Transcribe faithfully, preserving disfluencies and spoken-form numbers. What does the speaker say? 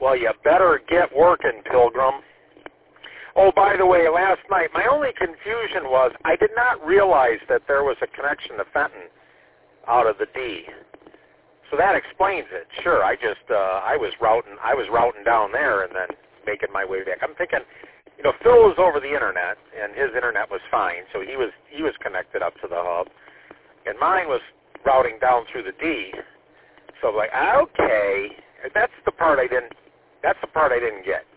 Well, you better get working, Pilgrim. Oh, by the way, last night, my only confusion was I did not realize that there was a connection to Fenton out of the D. So that explains it. Sure, I just, uh, I was routing, I was routing down there and then making my way back. I'm thinking, you know, Phil was over the internet, and his internet was fine, so he was he was connected up to the hub, and mine was routing down through the D. So I'm like, okay, that's the part I didn't, that's the part I didn't get.